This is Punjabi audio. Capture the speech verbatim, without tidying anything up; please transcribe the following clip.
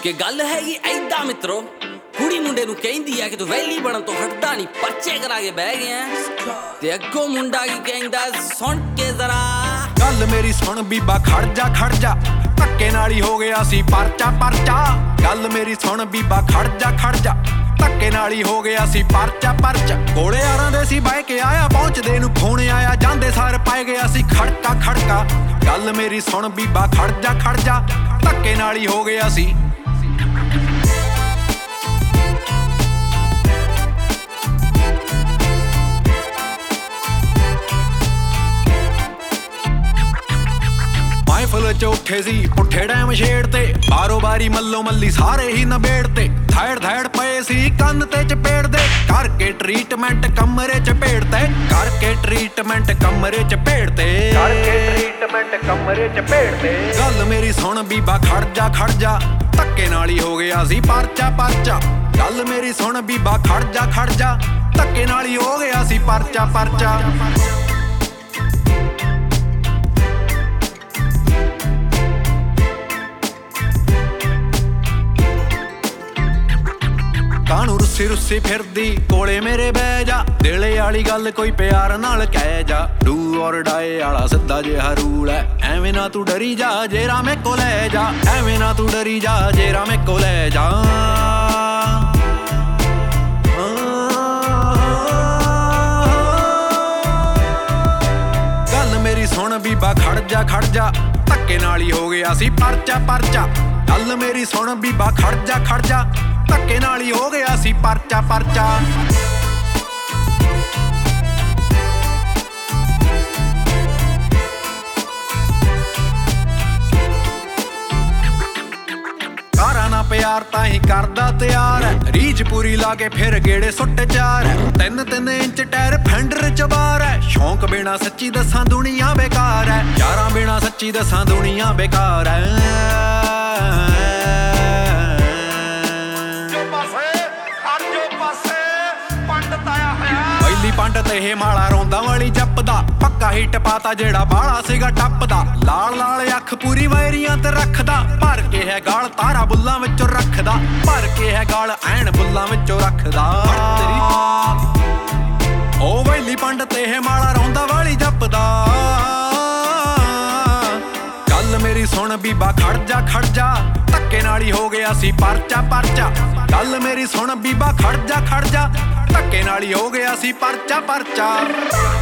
ਕਿ ਗੱਲ ਹੈਗੀ ਐਦਾਂ ਮਿੱਤਰੋ, ਕੁੜੀ ਮੁੰਡੇ ਨੂੰ ਕਹਿੰਦੀ ਆ ਕਿ ਤੂੰ ਵੈਲੀ ਬਣਨ ਤੋਂ ਹਟਦਾ ਨਹੀਂ, ਪਰਚੇ ਕਰਾ ਕੇ ਬਹਿ ਗਿਆ ਤੇ ਅੱਗੋਂ ਮੁੰਡਾ ਕੀ ਕਹਿੰਦਾ ਸੁਣ ਕੇ ਜ਼ਰਾ। ਗੱਲ ਮੇਰੀ ਸੁਣ ਬੀਬਾ ਖੜ ਜਾ ਖੜ ਜਾ, ਧੱਕੇ ਨਾਲ ਹੀ ਹੋ ਗਿਆ ਸੀ ਪਰਚਾ ਪਰਚਾ। ਗੱਲ ਮੇਰੀ ਸੁਣ ਬੀਬਾ ਖੜ ਜਾ ਖੜ ਜਾ, ਧੱਕੇ ਨਾਲ ਹੀ ਹੋ ਗਿਆ ਸੀ ਪਰਚਾ ਪਰਚਾ। ਕੋਲੇ ਯਾਰਾਂ ਦੇ ਸੀ ਬਾਈਕ ਆਇਆ, ਪਹੁੰਚਦੇ ਨੂੰ ਫੋਨ ਆਇਆ, ਜਾਂਦੇ ਸਾਰ ਪਾਏ ਗਿਆ ਸੀ ਖੜਕਾ ਖੜਕਾ। ਗੱਲ ਮੇਰੀ ਸੁਣ ਬੀਬਾ ਖੜ ਜਾ ਖੜ ਜਾ, ਧੱਕੇ ਨਾਲ ਹੀ ਹੋ ਗਿਆ ਸੀ। ਫੁੱਲ ਚ ਉੱਠੇ ਸੀ ਪੁੱਠੇ ਡੈਮ ਛੇੜ ਤੇ, ਬਾਰੋ ਬਾਰੀ ਮੱਲੋ ਮੱਲੀ ਸਾਰੇ ਹੀ ਨਬੇੜ ਤੇ। ਥੈੜ ਥੈੜ ਪਏ ਸੀ ਕੰਨ ਤੇ ਚਪੇੜ ਦੇ, ਕਰਕੇ ਟ੍ਰੀਟਮੈਂਟ ਕਮਰੇ ਚ ਭੇੜ ਤੇ। ਕਰਕੇ ਟ੍ਰੀਟਮੈਂਟ ਕਮਰੇ ਚ ਭੇੜ ਤੇ, ਕਰਕੇ ਟ੍ਰੀਟਮੈਂਟ ਕਮਰੇ ਚ ਭੇੜ ਤੇ। ਗੱਲ ਮੇਰੀ ਸੁਣ ਬੀਬਾ ਖੜ ਜਾ ਖੜ ਜਾ, ਧੱਕੇ ਨਾਲ ਹੀ ਹੋ ਗਿਆ ਸੀ ਪਰਚਾ ਪਰਚਾ। ਗੱਲ ਮੇਰੀ ਸੁਣ ਬੀਬਾ ਖੜ ਜਾ ਖੜ ਜਾ, ਧੱਕੇ ਨਾਲ ਹੀ ਹੋ ਗਿਆ ਸੀ ਪਰਚਾ ਪਰਚਾ। ਕਾਹਨੂੰ ਰੁੱਸੀ ਰੁੱਸੀ ਫਿਰਦੀ ਕੋਲੇ ਮੇਰੇ ਬਹਿ ਜਾ, ਦਿਲੇ ਵਾਲੀ ਗੱਲ ਕੋਈ ਪਿਆਰ ਨਾਲ ਕਹਿ ਜਾ। ਡੂ ਔਰ ਡਾਏ ਵਾਲਾ ਸਿੱਧਾ ਜਿਹਾ ਰੂਲ ਐ, ਐਵੇਂ ਨਾ ਤੂੰ ਡਰੀ ਜਾ ਜੇਰਾ ਮੇ ਕੋ ਲੈ ਜਾ। ਐਵੇਂ ਨਾ ਤੂੰ ਡਰੀ ਜਾ ਜੇਰਾ ਮੇ ਕੋ ਲੈ ਜਾ। ਗੱਲ ਮੇਰੀ ਸੁਣ ਬੀਬਾ ਖੜ ਜਾ ਖੜ ਜਾ, ਧੱਕੇ ਨਾਲ ਹੀ ਹੋ ਗਿਆ ਸੀ ਪਰਚਾ ਪਰਚਾ। ਗੱਲ ਮੇਰੀ ਸੁਣ ਬੀਬਾ ਖੜ ਜਾ ਖੜ ਜਾ, ਧੱਕੇ ਨਾਲ ਹੀ ਹੋ ਗਿਆ ਸੀ ਪਰਚਾ ਪਰਚਾ। ਕਾਰਾਂ ਨਾ ਪਿਆਰ ਤਾਂ ਹੀ ਕਰਦਾ ਤਿਆਰ ਹੈ, ਰੀਝ ਪੂਰੀ ਲਾ ਕੇ ਫਿਰ ਗੇੜੇ ਸੁੱਟ ਚਾਰ ਹੈ। ਤਿੰਨ ਤਿੰਨ ਇੰਚ ਟਾਇਰ ਫੈਂਡਰ ਚ ਬਾਰ ਹੈ, ਸ਼ੌਂਕ ਬਿਨਾ ਸੱਚੀ ਦੱਸਾਂ ਦੁਨੀਆ ਬੇਕਾਰ ਹੈ। ਯਾਰਾਂ ਬਿਨਾ ਸੱਚੀ ਦੱਸਾਂ ਦੁਨੀਆ ਬੇਕਾਰ ਹੈ। ਪੰਡਤ ਇਹ ਮਾਲਾ ਰੋਂਦਾ ਵਾਲੀ ਜੱਪਦਾ, ਪੱਕਾ ਹਿੱਟ ਪਾਤਾ ਜਿਹੜਾ ਬਾਲਾ ਸੀਗਾ ਟੱਪਦਾ। ਲਾਲ ਲਾਲ ਅੱਖ ਪੂਰੀ ਵਾਇਰੀਆਂ ਤੇ ਰੱਖਦਾ, ਭਰ ਕੇ ਹੈ ਗਾਲ ਤਾਰਾ ਬੁੱਲਾਂ ਵਿੱਚੋਂ ਰੱਖਦਾ। ਭਰ ਕੇ ਹੈ ਗਾਲ ਐਨ ਬੁੱਲਾਂ ਵਿੱਚੋਂ ਰੱਖਦਾ। ਉਹ ਵੈਲੀ ਪੰਡਤ ਇਹ ਮਾਲਾ ਰੋਂਦਾ ਵਾਲੀ ਜੱਪਦਾ। ਗੱਲ ਮੇਰੀ ਸੁਣ ਬੀਬਾ ਖੜ ਜਾ ਖੜ ਜਾ, ਧੱਕੇ ਨਾਲ ਹੀ ਹੋ ਗਿਆ ਸੀ ਪਰਚਾ ਪਰਚਾ। ਗੱਲ ਮੇਰੀ ਸੁਣ ਬੀਬਾ ਖੜ ਜਾ ਖੜ ਜਾ, ਧੱਕੇ ਨਾਲ ਹੀ ਹੋ ਗਿਆ ਸੀ ਪਰਚਾ ਪਰਚਾ।